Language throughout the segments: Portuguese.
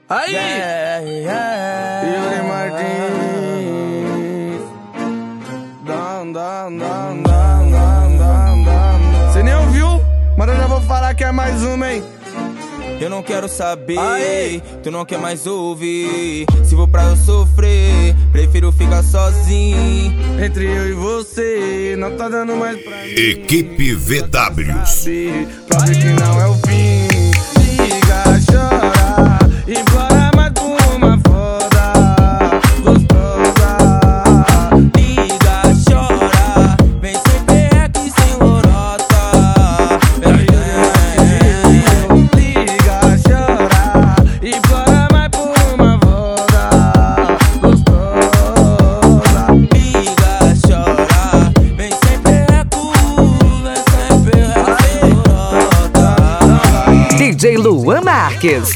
Aí! Yuri Martins. Cê nem ouviu? Mas eu já vou falar que é mais uma, hein? Eu não quero saber, Aê! tu não quer mais ouvir. Se vou pra eu sofrer, prefiro ficar sozinho. Entre eu e você, não tá dando mais pra mim. Equipe VWs. Prove que não é o fim. Liga, chora, implora mais por uma foda gostosa. Liga, chora, vem sem perreco e sem lorota. Liga, chora, implora mais por uma foda gostosa. Liga, chora, vem sem perreco sem lorota. DJ Luan Marques.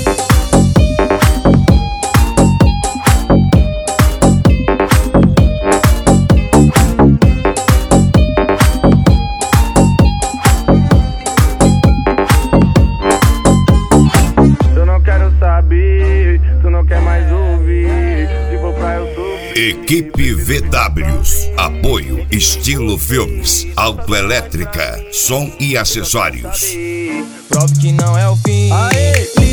Eu não quero saber, tu não quer mais ouvir. Se for pra eu sofrer. Equipe VWs. Apoio Estilo Filmes. Autoelétrica. Som e acessórios. Prove que não é o fim. Aê!